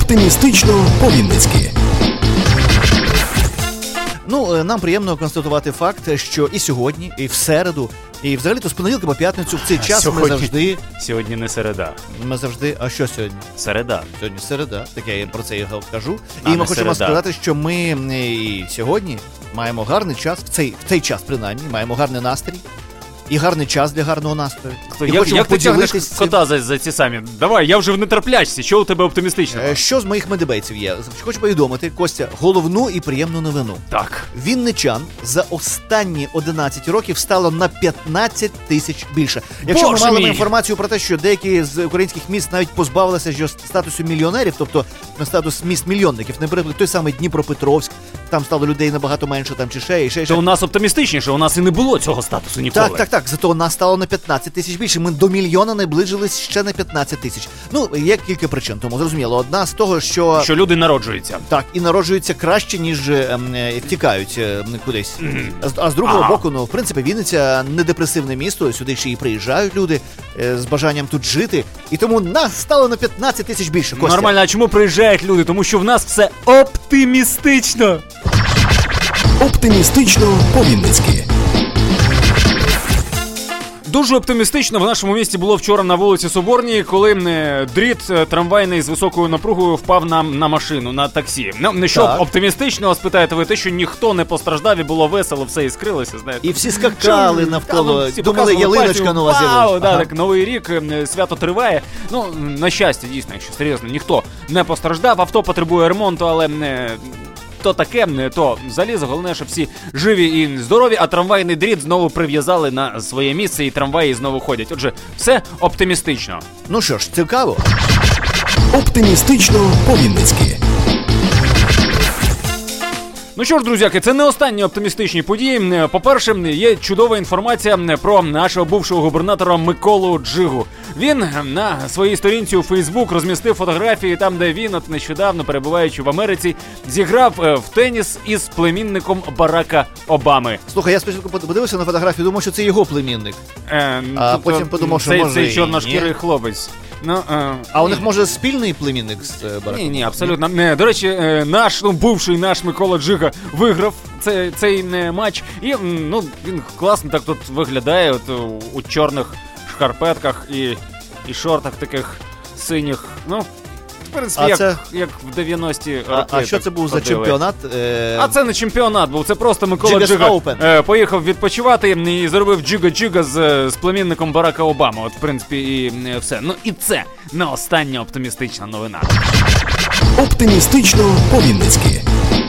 Оптимістично по-вінницьки. Ну, нам приємно констатувати факт, що і сьогодні, і в середу, і взагалі-то з понеділка по п'ятницю в цей час ми завжди... Сьогодні не середа. Ми завжди... А що сьогодні? Середа. Сьогодні середа, так я про це і кажу. А і ми хочемо середа. сказати, що ми і сьогодні маємо гарний час, в цей час принаймні, маємо гарний настрій. І гарний час для гарного настрою. Як ти тягнеш кота за ці самі? Давай, я вже в нетерплячці, що у тебе оптимістичного? Що з моїх медибейців є? Хочу повідомити, Костя, головну і приємну новину. Так. Вінничан за останні 11 років стало на 15 тисяч більше. Якщо ми мали інформацію про те, що деякі з українських міст навіть позбавилися статусу мільйонерів, тобто статус міст-мільйонників, наприклад, той самий Дніпропетровськ, там стало людей набагато менше, там чи ще. То у нас оптимістичніше, у нас і не було цього статусу ніколи. Так, зато у нас стало на 15 тисяч більше. Ми до мільйона наближились ще на 15 тисяч. Ну, є кілька причин, тому зрозуміло. Одна з того, що люди народжуються. Так, і народжуються краще, ніж втікають кудись. А з другого боку, ну, в принципі, Вінниця не депресивне місто, сюди ще і приїжджають люди з бажанням тут жити. І тому нас стало на 15 тисяч більше, Костя. Нормально, а чому приїжджають люди? Тому що в нас все оптимістично. Оптимістично по-вінницьки. Дуже оптимістично в нашому місті було вчора на вулиці Соборній, коли дріт трамвайний з високою напругою впав на машину, на таксі. Ну, що оптимістичного, спитаєте ви, те, що ніхто не постраждав і було весело, все іскрилося, знаєте. І всі скакали навколо, думали, ялиночка нова з'явилася. Так, новий рік, свято триває. Ну, на щастя, дійсно, якщо серйозно, ніхто не постраждав, авто потребує ремонту, але то таке, то залізо, головне, що всі живі і здорові, а трамвайний дріт знову прив'язали на своє місце і трамваї знову ходять. Отже, все оптимістично. Ну що ж, цікаво. Оптимістично по-вінницьки. Ну що ж, друзяки, це не останні оптимістичні події. По-перше, є чудова інформація про нашого бувшого губернатора Миколу Джигу. Він на своїй сторінці у Фейсбук розмістив фотографії там, де він, от нещодавно, перебуваючи в Америці, зіграв в теніс із племінником Барака Обами. Слухай, я спочатку подивився на фотографію, думав, що це його племінник. А потім подумав, що може цей чорношкірий хлопець. А у них, може, спільний племінник з Бараком? Ні, абсолютно. До речі, бувший наш Микола Джига виграв цей матч. І він класно так тут виглядає у чорних шкарпетках і шортах таких синіх. Ну, в принципі, як в 90-ті роки. А що це був за чемпіонат? А це не чемпіонат був, це просто Микола Джига поїхав відпочивати і зробив джига-джига з племінником Барака Обами. От, в принципі, і все. Ну і це не остання оптимістична новина. Оптимістично по-вінницьки.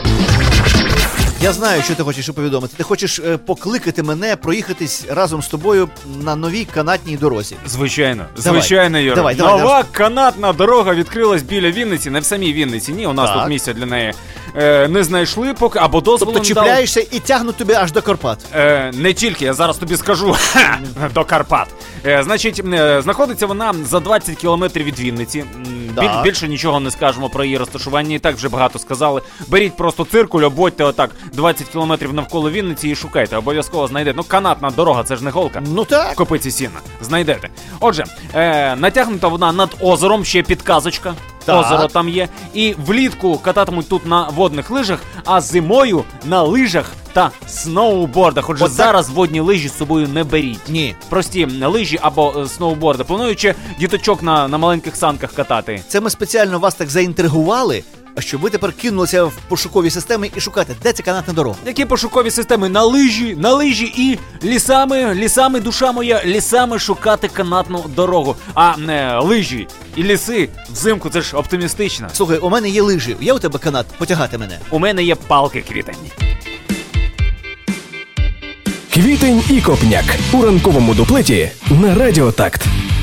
Я знаю, що ти хочеш повідомити. Ти хочеш покликати мене проїхатись разом з тобою на новій канатній дорозі. Звичайно, Юра. Давай. Нова канатна дорога відкрилась біля Вінниці, не в самій Вінниці. Ні, у нас тут місця для неї не знайшли поки, або дозволу не дали. Тобто чіпляєшся і тягнуть тобі аж до Карпат. Не тільки, я зараз тобі скажу, до Карпат. Значить, знаходиться вона за 20 кілометрів від Вінниці. Більше нічого не скажемо про її розташування, і так вже багато сказали. Беріть просто циркуль, обводьте отак 20 кілометрів навколо Вінниці і шукайте, обов'язково знайдете. Ну, канатна дорога, це ж не голка. Ну так. В копиці сіна. Знайдете. Отже, натягнута вона над озером, ще підказочка. Так. Озеро там є. І влітку кататимуть тут на водних лижах, а зимою на лижах та сноубордах. Отже, зараз водні лижі з собою не беріть. Ні. Прості лижі або сноуборди. Плануючи діточок на маленьких санках катати. Це ми спеціально вас так заінтригували, щоб ви тепер кинулися в пошукові системи і шукати, де ця канатна дорога. Які пошукові системи? На лижі і лісами, душа моя, лісами шукати канатну дорогу. А не лижі і ліси взимку, це ж оптимістично. Слухай, у мене є лижі, є у тебе канат, потягати мене? У мене є палки, Квітень. Квітень і Копняк у ранковому дуплеті на Радіо Такт.